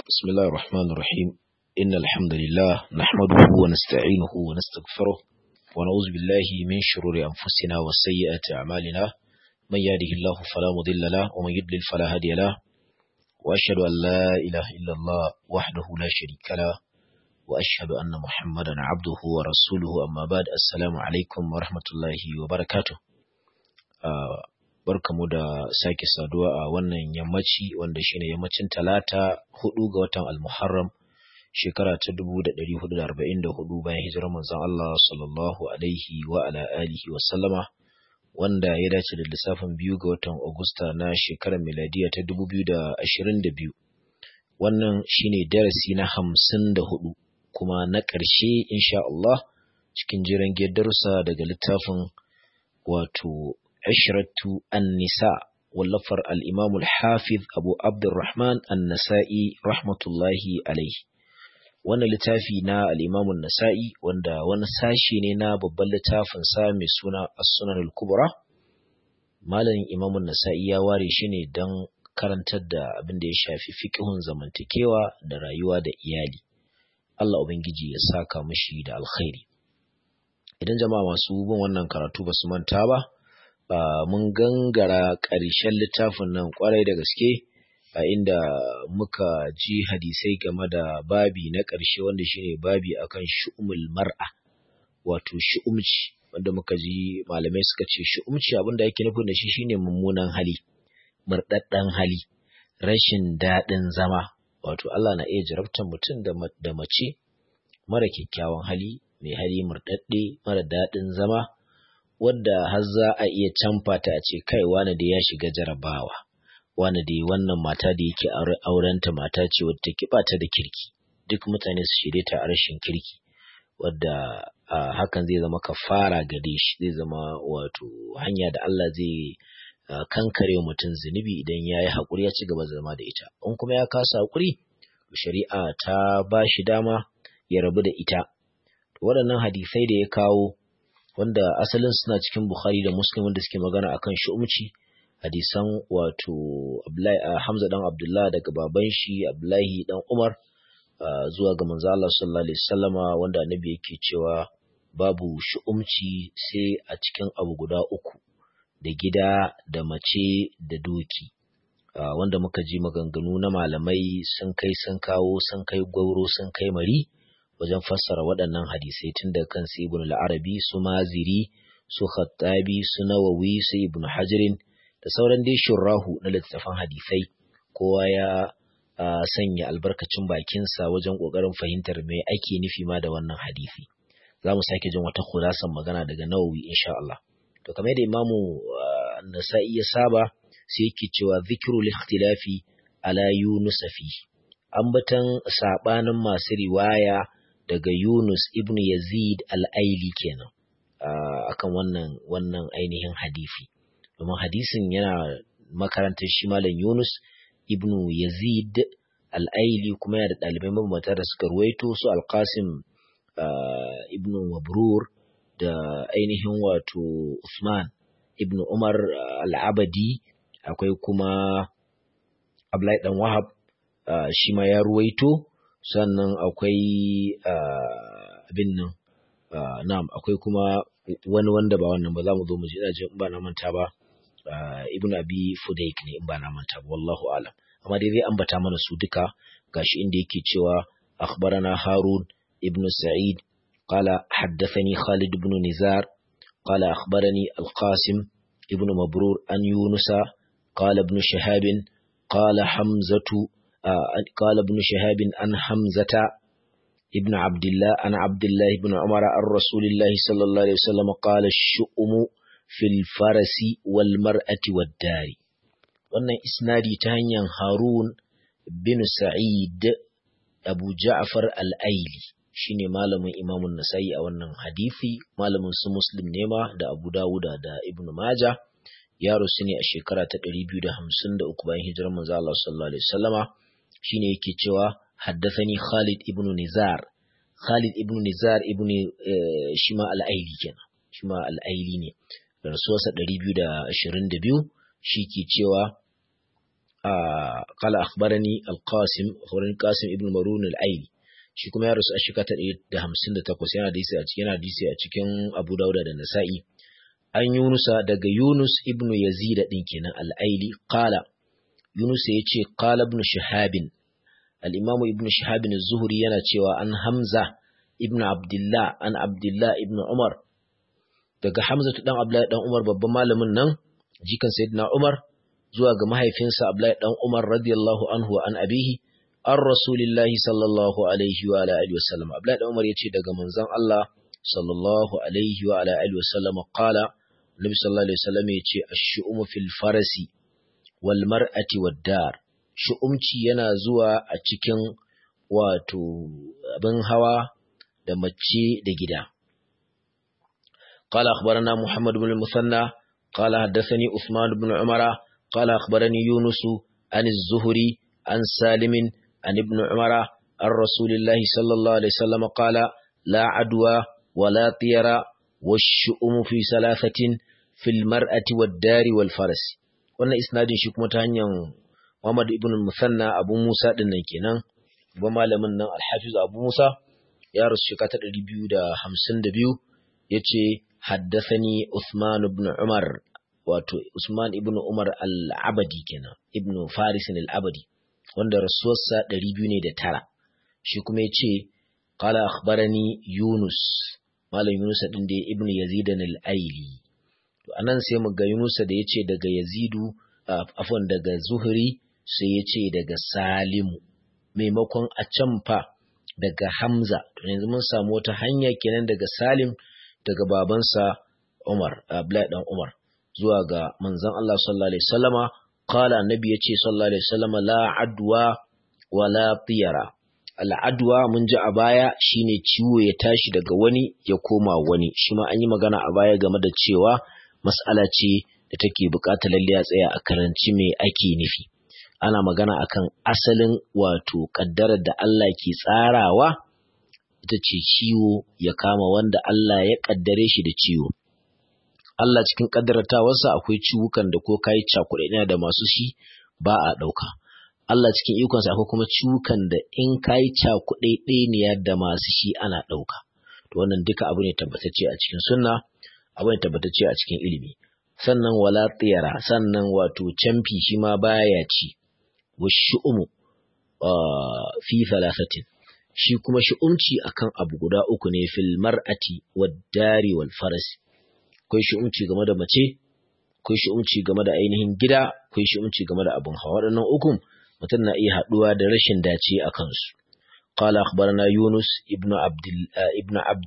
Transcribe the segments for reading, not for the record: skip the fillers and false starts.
بسم الله الرحمن الرحيم إن الحمد لله نحمده ونستعينه ونستغفره ونعوذ بالله من شرور أنفسنا وسيئات أعمالنا من يهده الله فلا مضل له ومن يضلل فلا هادي له وأشهد أن لا إله إلا الله وحده لا شريك له وأشهد أن محمدا عبده ورسوله أما بعد السلام عليكم ورحمة الله وبركاته. Barkamu da sake saduwa a wannan yammaci wanda shine yammacin talata 4 ga watan al-Muharram shekara ta 1444 bayan hijirar manzon Allah sallallahu alaihi wa ala alihi wa sallama wanda ya dace da lissafin 2 ga watan Agusta na shekarar miladiya ta 2022. Wannan shine darasi na 54 kuma na ƙarshe insha Allah cikin jiran darussa daga littafin wato Ashratu an-Nisa wallafar al-Imam al-Hafiz Abu Abdurrahman an-Nasa'i rahmatullahi alayhi. Wannan littafi na al-Imam an-Nasa'i wanda wani sashi ne na babban littafin sa mai suna As-Sunan al-Kubra. Malamin Imam an-Nasa'i ya ware shi ne don karantar da abin da ya shafi fiqhun zamantakewa da rayuwa da iyali. Allah ubangiji ya saka mishi da alkhairi. Idan jama'a masu bin wannan karatu basu manta ba, mun gangara ƙarshen littafin nan ƙwarai da gaske a inda muka ji hadisai game da babi na ƙarshe wanda shine babi akan shu'umul mar'a, wato shu'umci, wanda muka ji malamai suka ce shu'umci abinda yake nufin da shi shine mummunan hali, murɗaɗɗen hali, rashin daɗin zama. Wato Allah na iya jarabtar mutum da mace mara kyakkyawan hali, mai hali murɗaɗɗe, mara daɗin zama, wadda har za a iya canfa ta a ce kai wani da ya shiga jarabawa, wani da wannan mata da yake aurenta mata ce wadda take bata da kirki, duk mutane su shirye ta a rashin kirki, wadda hakan zai zama kafara gare shi, zai zama wato hanya da Allah zai kankare mutum zunubi idan ya yi haƙuri ya ci gaba zama da ita. In kuma ya kasa haƙuri, shari'a ta ba shi dama ya rabu da ita. Waɗannan hadisai da ya kawo wanda asalin suna cikin Bukhari da Muslim wanda suke magana akan shu'umci, hadisan wato Hamza dan Abdullah daga baban shi Abdullahi dan Umar zuwa ga manzo Allah sallallahu alaihi wasallama, wanda annabi yake cewa babu shu'umci sai a cikin abu guda uku, da gida, da mace, da doki. Wanda muka ji maganganu na malamai sun kai sun kawo, sun kai gwauro, sun kai mari wajen fassara waɗannan hadisai, tun da kan su Ibn al-Arabi, su Maziri, su Khattabi, su Nawawi, su Ibn Hajarin da sauran dai shurrahu na littattafan hadisai. Kowa ya sanya albarkacin bakinsa wajen ƙoƙarin fahimtar me ake nufi ma da wannan hadisi. Za mu sake jin wata khulasan magana daga Nawawi insha Allah. To kamar yadda Imamu Nasa'i ya saba, sai yake cewa zikrul ikhtilafi ala Yunus fi, ambatan sabanin masu riwaya daga Yunus ibn Yazid al-Aili kenan akan wannan ainihin hadisi. Domin hadisin yana makarantar shi malam Yunus ibn Yazid al-Aili, kuma yana da ɗalibai mabambanta da suka ruwaito su Al-Qasim ibn Mabrur da ainihin wato Usman ibn Umar al-Abadi, akwai kuma Abdullahi dan Wahab shi ma ya ruwaito, sannan akwai akwai kuma wani wanda ba wannan ba, za mu zo mu ji in ba na manta ba Ibn Abi Fudayk ne in ba na manta ba, wallahu alam. Amma dai zai ambata mana su duka, gashi inda yake cewa akhbarana Harun ibn Sa'id qala haddathani Khalid ibn Nizar qala akhbarani Al-Qasim ibn Mabrur an Yunusa qala ibn Shihab qala Hamzatu قال ابن شهاب عن حمزة ابن عبد الله عن عبد الله بن عمر عن رسول الله صلى الله عليه وسلم قال الشؤم في الفرس والمرأة والدار. wannan isnadi ta hanyar Harun bin Sa'id Abu Ja'far al-Aili, shine malamin Imam an-Nasa'i a wannan hadisi, malamin su Muslim ne ma da Abu Dawud da Ibn Majah. Ya rasu ne a shekara ta 253 bayan hijirar manzo Allah sallallahu alaihi wasallama. Shine yake cewa haddathani Khalid ibn Nizar. Khalid ibn Nizar shima al-Aili kenan, shima al-Aili ne, rasuwarsa 222. Shi ke cewa qala akhbarani al-qasim ibn marun al-aili shi kuma ya rasu a shekara ta 158 yana hadisi a cikin Abu Dawud da Nasa'i an Yunusa daga Yunus ibn Yazid din kenan al-Aili qala Yunus yace qala ibn Shihab al-Imam ibn Shihab az-Zuhri yana cewa an Hamza ibn Abdullah an Abdullah ibn Umar daga Hamza dan Abdullah dan Umar babban malamin nan jikan Sayyidina Umar zuwa ga mahaifinsa Abdullah dan Umar radiyallahu anhu wa an abihi an Rasulillahi sallallahu alaihi wa ala alihi wasallam Abdullah dan Umar yace daga manzon Allah sallallahu alaihi wa ala alihi wasallam qala Nabi sallallahu alaihi wasallam yace ash-shu'umu fil farasi wal mar'ati wad dar shu'umci yana zuwa a cikin wato abin hawa da mace da gida qala akhbarana Muhammad ibn al-Musanna qala haddathani Uthman ibn Umara qala akhbarani Yunus an az-Zuhri an Salim an ibn Umara an Rasulillahi sallallahu alaihi wasallam qala la adwa wala tiyara wash-shu'umu fi salasatin fil mar'ati wad-dari wal farasi wannan isnadin shi kuma ta hanyar Muhammad ibn al-Musanna Abu Musa din nan kenan ba malamin nan al-Hafiz Abu Musa ya rasu shekara ta 252 yace haddathani Uthman ibn Umar wato Usman ibn Umar al-Abadi kenan ibn Faris al-Abadi wanda rasuwarsa 209 shi kuma yace qala akhbarani Yunus malam Yunus din da ibn Yazid al-Aili to anan sai mu ga Yunus da yace daga Yazidu afwan daga Zuhri sai yace daga Salimu maimakon a can fa daga Hamza to yanzu mun samu wata hanya kenan daga Salim daga babansa Umar Abdullah dan Umar zuwa ga manzon Allah sallallahu alaihi wasallama qala annabi yace sallallahu alaihi wasallama la adwa wala tiyara al'adwa mun ji a baya shine ciwo ya tashi daga wani ya koma wani shi ma an yi magana a baya game da cewa mas'ala ce da take buƙatar lalle ya tsaya a karanci me ake nufi ana magana akan asalin wato kaddarar da Allah ke tsarawa ita ce ciwo ya kama wanda Allah ya kaddare shi da ciwo Allah cikin kaddaratawarsa akwai ciwukan da ko kai cakuɗe da masu shi ba a ɗauka Allah cikin ikonsa akwai kuma ciwukan da in kai cakuɗe ɗaya da masu shi ana ɗauka to wannan duka abu ne tabbatacce a cikin sunna abu ne tabbatacce a cikin ilimi sannan wala tiyara sannan wato camfi shi ma baya ci washu'umu fi thalathatin shi kuma shu'umci akan abu guda uku ne fil mar'ati wad dari wal farasi akwai shu'umci game da mace akwai shu'umci game da ainihin gida akwai shu'umci game da abun hawa waɗannan ukun mutum na iya haɗuwa da rashin dace a kansu qala akhbarana Yunus ibn Abd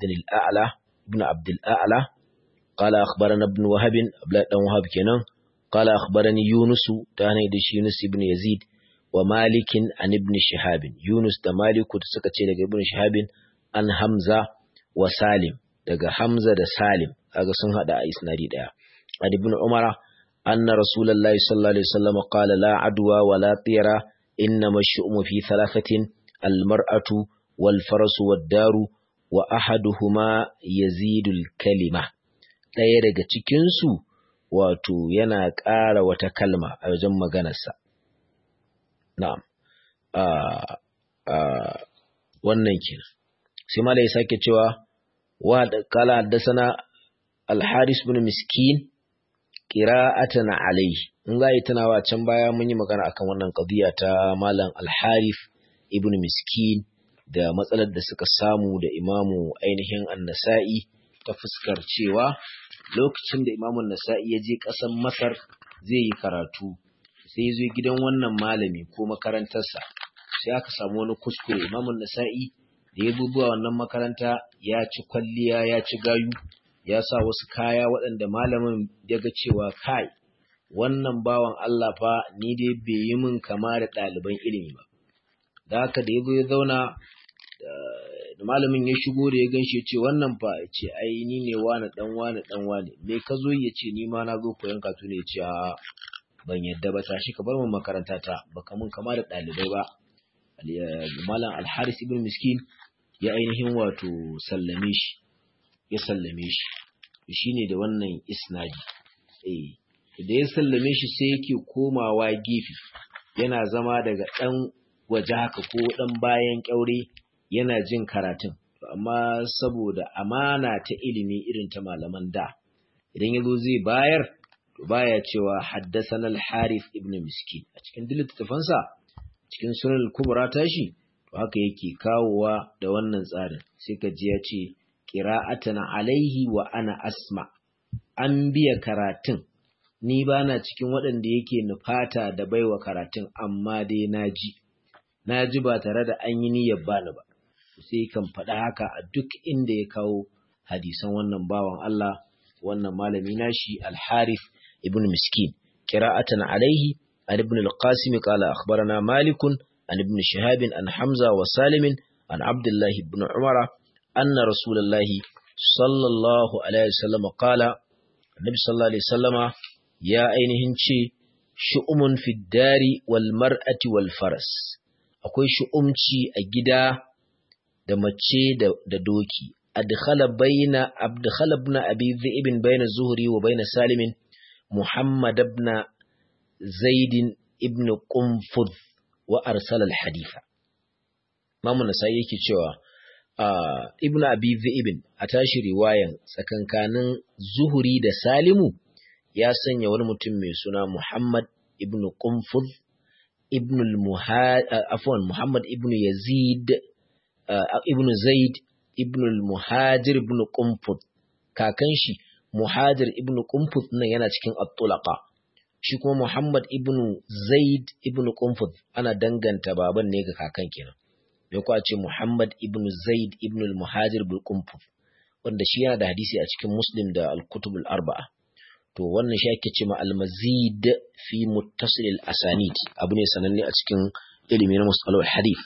al-A'la qala akhbarana ibn Wahab Abdullah dan Wahab kenan qala akhbarani Yunus ta ne da shi Yunus ibn Yazid wa Malik an ibn Shihab Yunus da Malik suka ce daga ibn Shihab an Hamza wa Salim daga Hamza da Salim kaga sun hada a isnadi daya an ibn Umara anna Rasulullahi sallallahu alaihi wasallam qala la adwa wa la tira innama ash-shu'mu fi thalathatin al-mar'atu wal farasu wad-daru wa ahaduhuma yazidu al-kalima daya daga cikin su wato yana ƙara wata kalma a wajen maganarsa na'am wannan kenan sai malai ya sake cewa wa qala haddathana al-Haris ibn Miskin qira'atan alayhi in zai tunawa can baya mun yi magana akan wannan qadiya ta malam al-Harith ibn Miskin da matsalar da suka samu da imamu ainihin an-Nasa'i ta fuskar cewa lokacin da imamu an-Nasa'i ya je ƙasar Masar zai yi karatu sai ya zo gidan wannan malami ko makarantarsa sai aka samu wani kuskure imamu an-Nasa'i da ya bubuwa wannan makaranta ya ci kwalliya ya ci gayu ya sa wasu kaya waɗanda malamin ya ga cewa kai wannan bawan Allah fa ni dai bai yi min kama da ɗaliban ilimi ba da haka da ya zo ya zauna da malamin ya shigo da ya ganshi ya ce wannan fa ya ce ai ni ne wani dan wani me ka zo ya ce ni ma na zo koyon katu ne ya ce a ban yadda ba tashi ka bar mu makaranta ta baka mun kama da ɗalibai ba malam al-Haris ibn Miskin ya ainihin wato sallame shi shine da wannan isnadi da ya sallame shi sai yake komawa gefe yana zama daga ɗan waje haka ko ɗan bayan ƙyaure yana jin karatun. Amma saboda amana ta ilimi irin ta malaman da, idan ya zo zai bayar, to baya cewa haddasana al-Harith ibn Miskin. A cikin littattafansa, cikin sunan al-Kubra tashi, to haka yake kawowa da wannan tsarin. Sai ka ji ya ce, qira'atan alaihi wa ana asma. An biya karatun, ni ba na cikin waɗanda yake nufata da baiwa karatun, amma dai na ji ba tare da an yi niyyar bani ba. Sai kan faɗa haka a duk inda ya kawo hadisan wannan bawan Allah, wannan malami nashi al-Harith ibn Miskin. Qira'atan alaihi an ibn al-Qasim qala akhbarana Malik an ibn Shihab an Hamza wa Salim an Abdullah ibn Umar anna Rasulullahi sallallahu alaihi wasallam qala, Annabi sallallahu alaihi wasallama ya ainihin ce, shu'umun fid dari wal mar'ati wal faras. Akwai shu'umci a gida da mace da doki. Adkhala ibn Abi Dhi'b bayna Zuhri wa bayna Salim Muhammad ibn Zaid ibn Qunfudh wa arsala al-haditha. Imam Nasa'i yake cewa ibn Abi Dhi'b a tashi riwayan tsakankanin Zuhri da Salimu ya sanya wani mutum mai suna Muhammad ibn Qunfudh Muhammad ibn Yazid ibn Zaid ibn al-Muhajir ibn Qunfudh. Kakan shi Muhajir ibn Qunfudh nan yana cikin at-Tulaqa. Shi kuma Muhammad ibn Zaid ibn Qunfudh ana danganta baban ne ga kakan kenan. Me ko a ce Muhammad ibn Zaid ibn al-Muhajir ibn Qunfudh, wanda shi yana da hadisi a cikin Muslim da al-Kutub al-Arba'a. To wannan shi ake cewa al-mazid fi muttasil al-asanid, abu ne sananne a cikin ilimi na mustalah al-hadith.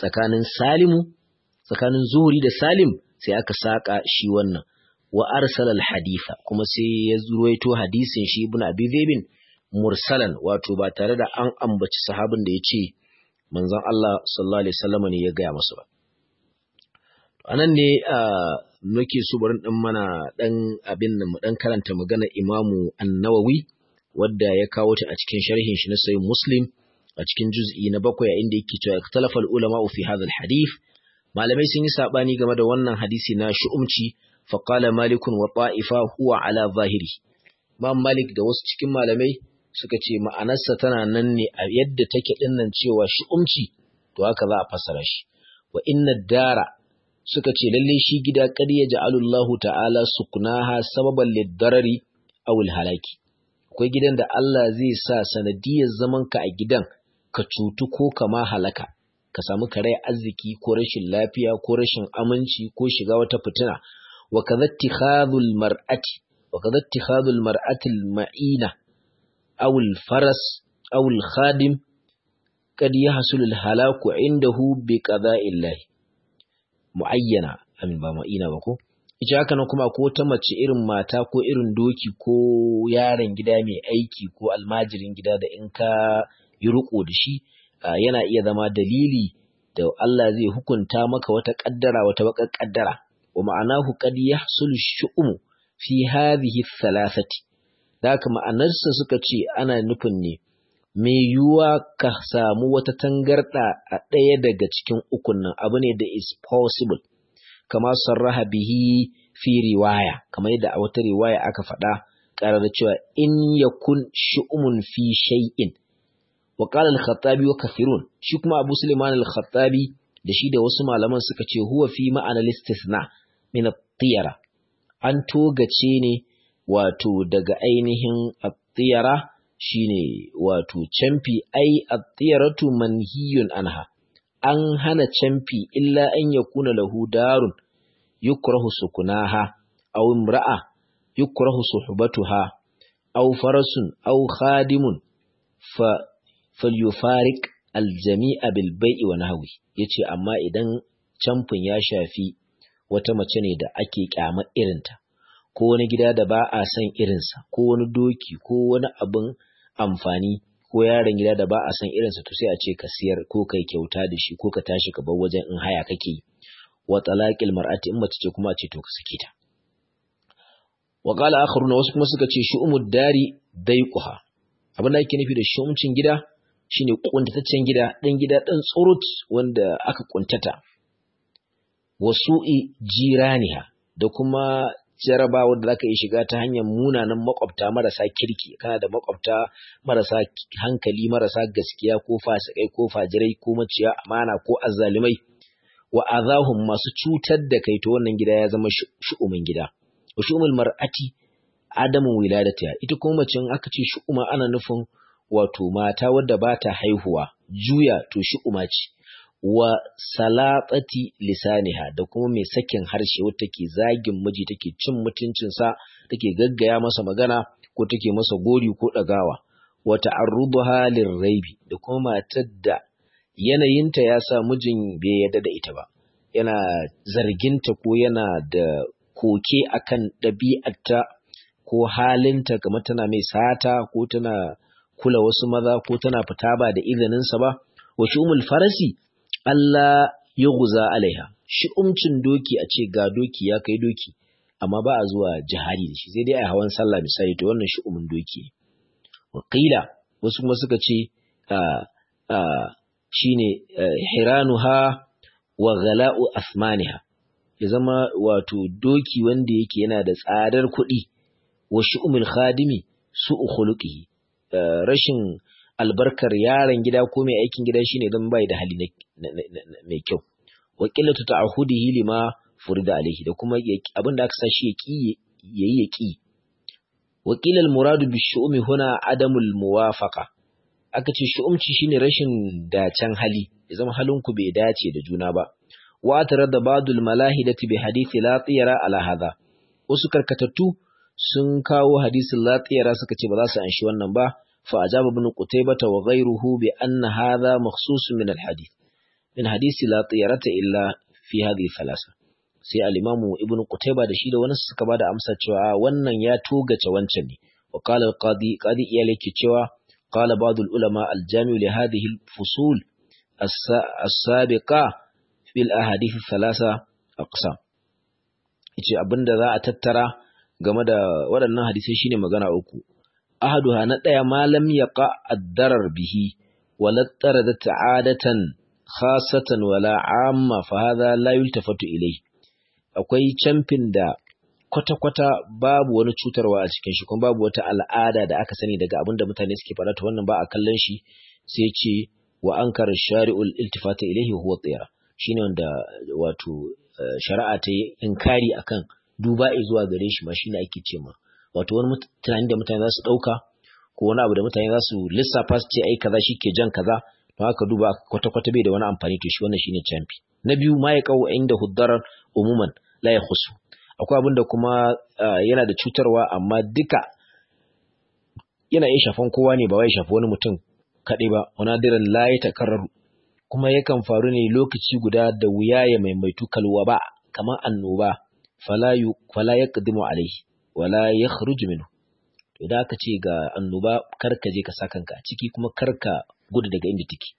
Tsakanin Zuhri da Salim sai aka saka shi wannan wa arsala al-haditha, kuma sai ya ruwaito hadisin shi ibn Abi Dhi'b mursalan, wato ba tare da an ambaci sahabin da yace manzon Allah sallallahu alaihi wasallam ne ya gaya masa ba. Anan ne nake so barin dan mana dan abin nan mu dan karanta magana Imamu An-Nawawi wadda ya kawo ta a cikin sharhin shi na Sahih Muslim a cikin juz'i na 7 inda yake cewa ikhtalafa al-ulama fi hadha al-hadith. Malamai sun yi sabani game da wannan hadisi na shu'umci. Fa qala Malik wa ta'ifa huwa ala zahiri. Imam Malik da wasu cikin malamai suka ce ma'anarsa tana nan ne a yadda take dinnan cewa shu'umci, to haka za a fassara shi. Wa inna dara, suka ce lalle shi gida kad ya ja'alullahu ta'ala suknaha sababan lid-darari aw al-halaki. Akwai gidan da Allah zai sa sanadiyar zaman ka a gidan ka cutu ko kama halaka, ka samu kare arziki ko rashin lafiya ko rashin aminci ko shiga wata fitina. Wa kadha ittikhadhul mar'ati al-ma'ina aw al-faras aw al-khadim kad yahsul al-halaku indahu bi qada'illahi mu'ayyana, amin ba ma'ina ba ko? Ita haka nan kuma ko ta mace irin mata ko irin doki ko yaron gida mai aiki ko almajirin gida da in ka yi riko da shi yana iya zama dalili da Allah zai hukunta maka wata kaddara, wata bakar kaddara. Wa ma'anahu qad yahsul shu'um fi hadhihi thalathati. Da haka ma'anarsa suka ce ana nufin ne me yiwuwa ka samu wata tangarda a ɗaya daga cikin ukun nan, abu ne da is possible, kama sarraha bihi fi riwaya, kamar yadda a wata riwaya aka faɗa ƙarar cewa in yakun shu'umun fi shay'in. Wa qala al-Khattabi wa kathirun, shi kuma Abu Sulaiman al-Khattabi da shi da wasu malaman suka ce huwa fi ma'ana al-istithna min at-tiyara, an togace ne wato daga ainihin at-tiyara shine wato camfi, ai at-tiyaratu manhiyun anha, an hana camfi illa an yakuna lahu darun yukrahu sukunaha aw imra'a yukrahu suhbatuha aw farasun aw khadimun falyufariq aljami'a bil bai'i wa nahwi. Yace amma idan camfin ya shafi wata mace ne da ake kyamar irinta, ko wani gida da ba a son irinsa, ko wani doki ko wani abin amfani ko yaron gida da ba a son irinsa, to sai a ce ka siyar ko kai kyauta da shi ko ka tashi ka bar wajen in haya kake yi. Wa talaqil mar'ati, in mace ce kuma a ce to ka sake ta. Wa qala akharuna, wasu kuma suka ce shu'umud dari daiquha, abin da yake nufi da shu'umcin gida shine kuntataccen gida dan tsurut wanda aka kuntata. Wasu'i jiraniha da kuma jarabawa da zaka yi shiga ta hanyar munanan makwabta marasa kirki, kana da makwabta marasa hankali, marasa gaskiya ko fasikai ko fajirai ko maciya amana ko azzalimai, wa azahum masu cutar da kai, to wannan gida ya zama shu'umin gida. Wa shu'umul mar'ati adamu wiladatiha, ita kuma mace aka ce shu'uma ana nufin wato mata wadda ba ta haihuwa, juya to shu'uma ce. Wa salatati lisaniha da kuma mai sakin harshe wata take zagin miji, take cin mutuncinsa, take gaggaya masa magana ko take masa gori ko ɗagawa. Wa ta'arruduha lirraibi da kuma matar da yanayinta ya sa mijin bai yarda da ita ba, yana zarginta ko yana da koke akan ɗabi'arta ko halinta, kamar tana mai sata ko tana kula wasu maza ko tana fita ba da izininsa ba. Wa shumul farasi Allah ya guza alaiha, shi'umcin doki, a ce ga doki ya kai doki amma ba a zuwa jihadi da shi, sai dai a hawan sallah misali, to wannan shi'umin doki ne. Wakila wasu kuma suka ce shine hiranuha wa ghala'u asmaniha, ya zama wato doki wanda yake yana da tsadar kuɗi. Wa shi'umul khadimi su'u khuluqihi, rashin albarkar yaron gida ko mai aikin gida shine dan bai da hali mai kyau. Wa qillatu ta'ahudihi lima furida alaihi, da kuma abinda aka sa shi yayi yaki. Wa qila al muradu bi shu'umi huna adamul muwafaqa, aka ce shu'umci shine rashin dacen hali, ya zama halinku bai dace da juna ba. Wa tarada ba'dul malahidati bi hadithi la tiyara ala hadha, wasu karkatattu sun kawo hadisin la tiyara suka ce ba za su anshi wannan ba. فأجاب ابن قتيبة وغيره بأن هذا مخصوص من الحديث من حديث لا طيرة إلا في هذه الثلاثة. sai al-Imam Ibn Qutayba da shi da wani suka bada amsa cewa wannan ya togace wancan ne. Wa qala al-qadi iyal yake cewa qala ba'd al-ulama al-jami' li hadhihi al-fusul as-sabiqa fil ahadith thalatha aqsam, yace abinda za a tattara game da waɗannan hadisai shine magana uku. Ahaduha na ɗaya, malam yaqa ad-darar bihi wala taradat adatan khasatan wala amma fa hadha la yultafatu ilayhi. Akwai camfin da kwata-kwata babu wani cutarwa a cikin shi, kuma babu wata al'ada da aka sani daga abinda mutane suke faɗa, to wannan ba a kallon shi. Sai ce wa ankara shari'ul iltifata ilayhi huwa tsira, shine wanda wato shari'a ta yi inkari akan duba zuwa gare shi ma, shine ake ce ma wato wani tunani da mutane za su ɗauka ko wani abu da mutane za su lissafa su ce ai kaza shi ke jan kaza, to haka duba kwata-kwata bai da wani amfani, to shi wannan shine camfi. Na biyu, ma ya kawo inda huddarar umuman la ya khusu, akwai abin da kuma yana da cutarwa amma duka yana iya shafan kowa ne, ba wai shafi wani mutum kaɗai ba. Wani diran la ya takarraru, kuma yakan faru ne lokaci guda da wuya ya maimaitu, kalwa ba kamar annoba, fala yaqdimu alaihi wala yakhruju minhu. To da aka ce ga annoba, karka je ka sa kanka a ciki, kuma karka gudu daga inda take.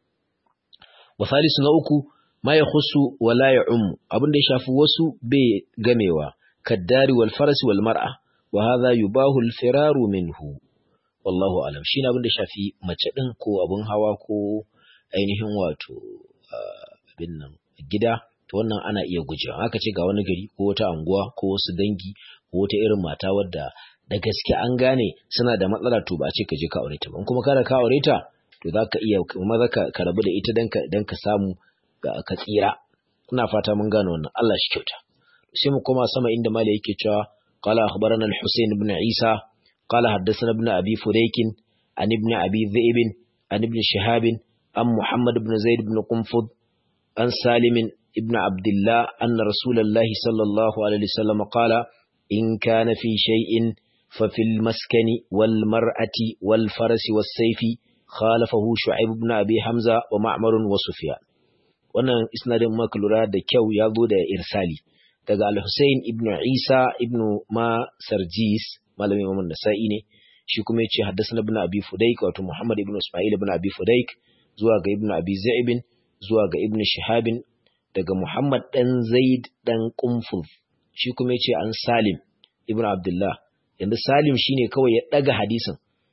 Wa salisu na uku, ma yakhussu wala ya'um, abin da ya shafi wasu bai gamewa, kaddari wal farasi wal mar'a, wa hadha yubahu al firaru minhu, wallahu alam. Shine abin da ya shafi mace din ko abun hawa ko ainihin wato abin nan gida, to wannan ana iya gujewa. Aka ce ga wani gari ko wata anguwa ko wasu dangi ko wata irin mata wadda da gaske an gane suna da matsala, to ba a ce ka je ka aure ta ba. Kuma kada ka aure ta, to za ka iya maza ka rabu da ita dan ka samu ka tsira. Ina fata mun gane wannan, Allah shi kyauta. Sai mu koma sama inda mali yake cewa qala akhbarana al-Husayn ibn Isa qala haddathana ibn Abi Fudayk an ibn Abi Dhi'b an ibn Shihab an Muhammad ibn Zaid ibn Qunfud an Salim ibn Abdullah anna Rasulullah sallallahu alaihi wasallam qala in kana fi shay'in fa fil maskani wal mar'ati wal farasi was sayfi khalafahu Shu'aib ibn Abi Hamza wa Ma'mar wa Sufyan. Wannan isnadin maka lura da kyau ya zo da irsali daga Al-Husayn ibn Isa ibn Sarjis, malamin Imam Nasa'i ne. Shi kuma yace haddathana ibn Abi Fudayk, wato Muhammad ibn Isma'il ibn Abi Fudayk, zuwa ga ibn Abi Zaib, zuwa ga ibn Shihab, daga Muhammad dan Zaid dan Qunfuz. Shi kuma yace an Salim ibn Abdullah. Yanda Salim shine kawai ya daga hadisin,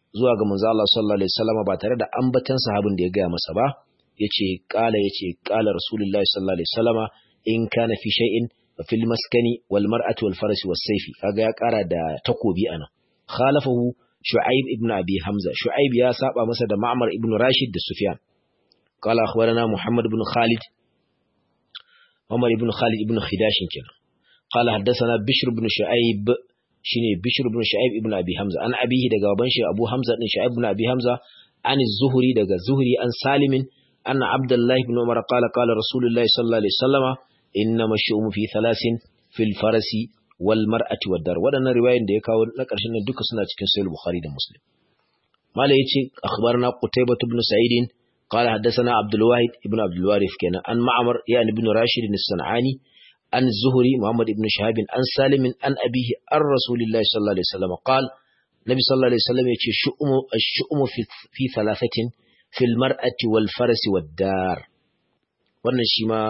zuwa ga manzo Allah sallallahu alaihi wasallam ba tare da ambatan sahabin da ya gaya masa ba yace qala rasulullahi sallallahu alaihi wasallam in kana fi shay'in fil maskani wal mar'ati wal farasi was sayfi kaga ya kara da takobi ana khalafahu shu'aib ibn abi hamza shu'aib ya saba masa da ma'mar ibn rashid da sufyan qala akhbarana muhammad ibn khalid umar ibn khalid ibn khidash kenan qala haddathana bishr ibn shu'aib shine bishr ibn shu'aib ibn abi hamza an abihi daga baban shi abu hamza din shu'aib ibn abi hamza an az-zuhri daga zuhri an salimin anna abdullahi ibn umar qala qala rasulullahi sallallahu alaihi wasallama innama shu'umu fi thalathin fil farasi wal mar'ati wad dar wadannan riwayoyin da ya kawo na ƙarshen nan duka suna cikin sahih bukhari da muslim mala yace akhbarna qutaybah ibn sa'id qala haddathana abdul wahid ibn abdul warith kana an ma'mar ya ibn rashid as-sanani an zuhri muhammad ibn shahab an salim an abihi ar rasulillahi sallallahu alaihi wasallam qala nabi sallallahu alaihi wasallam yace shu'umu fi thalathatin fil mar'ati wal farasi wad dar wannan shi ma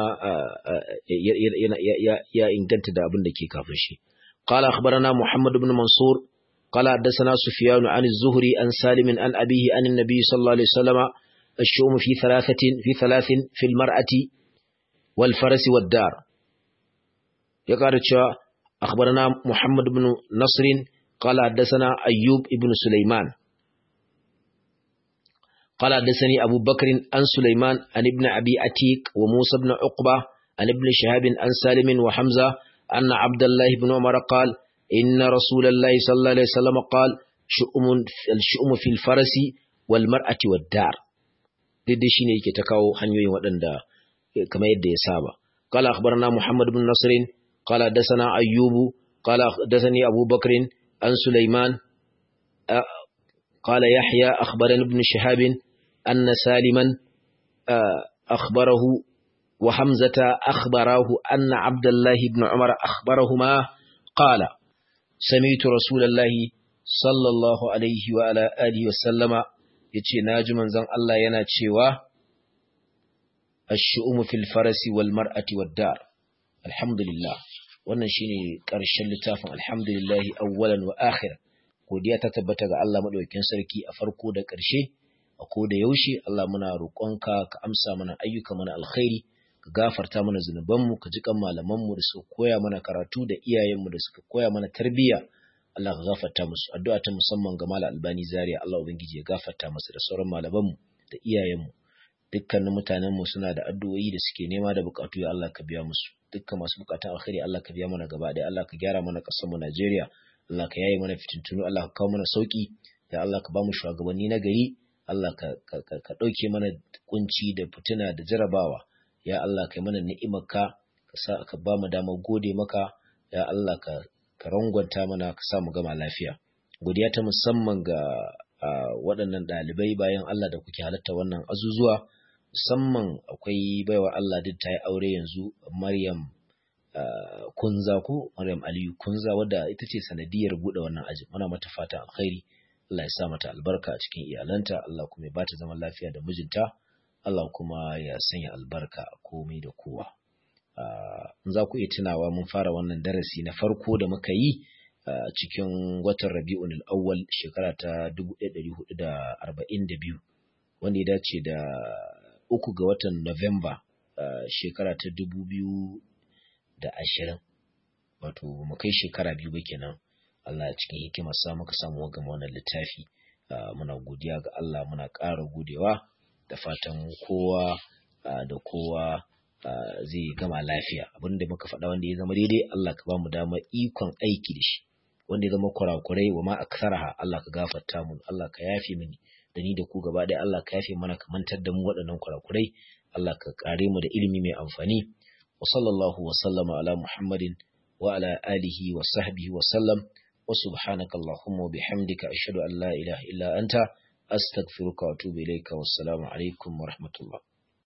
ya inganta da abin da ke kafin shi qala akhbarana muhammad ibn mansur qala hadathana sufyan an az-zuhri an salim an abihi an an-nabi sallallahu alaihi wasallam ash-shum fi thalathin fi al-mar'ati wal faras wad dar ya kara cewa akhbarana muhammad ibn nasr qala hadathana ayyub ibn sulaiman قال حدثني أبو بكر عن سليمان عن ابن أبي عتيق وموسى بن عقبة عن ابن شهاب عن سالم وحمزة أن عبد الله بن عمر قال إن رسول الله صلى الله عليه وسلم قال الشؤم في الفرس والمرأة والدار دي شيء yake ta kawo hanyoyin waɗanda kamar yadda ya saba قال أخبرنا محمد بن نصر قال حدثنا أيوب قال حدثني أبو بكر عن سليمان قال يحيى أخبرنا ابن شهاب أن سالما أخبره وحمزة أخبره أن عبد الله بن عمر أخبرهما قال سمعت رسول الله صلى الله عليه وعلى آله وسلم يتي ناجما زن الله يناتشيوا الشؤم في الفرس والمرأة والدار الحمد لله wannan shine ƙarshen littafin alhamdulillah awwalan wa akhir godiya ta tabbata ga Allah madaukakin sarki a farko da ƙarshe a koda yaushe Allah muna roƙonka ka amsa mana ayyuka mana alkhairi ka gafarta mana zunubanmu ka jikan malamanmu da suka koya mana karatu da iyayenmu da suka koya mana tarbiyya Allah ka gafarta musu addu'a ta musamman ga Malam Albani Zaria Allah ubangiji ya gafarta masa da sauran malamanmu da iyayenmu dukkanin mutanenmu suna da addu'o'i da suke nema da bukatu ya Allah ka biya musu dukkan masu bukatun alkhairi Allah ka biya mana gaba ɗaya Allah ka gyara mana ƙasar mu Najeriya Allah ka yaye mana fitintunu Allah ka kawo mana sauki ya Allah ka ba mu shugabanni na gari Allah ka ɗauke mana kunci da fitina da jarabawa ya Allah ka yi mana ni'imarka ka sa ka ba mu damar gode maka ya Allah ka rangwanta mana ka sa mu gama lafiya godiya ta musamman ga waɗannan ɗalibai bayan Allah da kuke halatta wannan azuzuwa musamman akwai baiwa Allah duk ta yi aure yanzu Maryam Kunza ko Maryam Aliyu Kunza wadda ita ce sanadiyar buɗe wannan aji muna mata fatan alkhairi Allah ya sa mata albarka a cikin iyalanta Allah kuma ya bata zaman lafiya da mijinta Allah kuma ya sanya albarka a komai da kowa in za ku iya tunawa mun fara wannan darasi na farko da muka yi cikin watan Rabi'ul Awwal shekara ta 1442 wanda ya dace da 3 ga watan November shekara ta 2020 wato mu kai shekara 2 ba kenan Allah cikin hikimar sa muka samu gama wannan littafi muna godiya ga Allah muna ƙara godewa da fatan kowa da kowa zai gama lafiya abinda muka faɗa wanda ya zama daidai Allah ka ba mu dama ikon aiki da shi wanda ya zama kurakurai wa ma aksaraha Allah ka gafarta mu Allah ka yafe mini da ni da ku gaba ɗaya Allah ka yafe mana ka mantar da mu waɗannan kurakurai Allah ka kare mu da ilimi mai amfani wa sallallahu wa sallama ala Muhammadin wa ala alihi wa sahbihi wa sallam wa subhanaka Allahumma wa bihamdika ashhadu an la ilaha illa anta astaghfiruka wa atubu ilayka wassalamu alaikum wa rahmatullah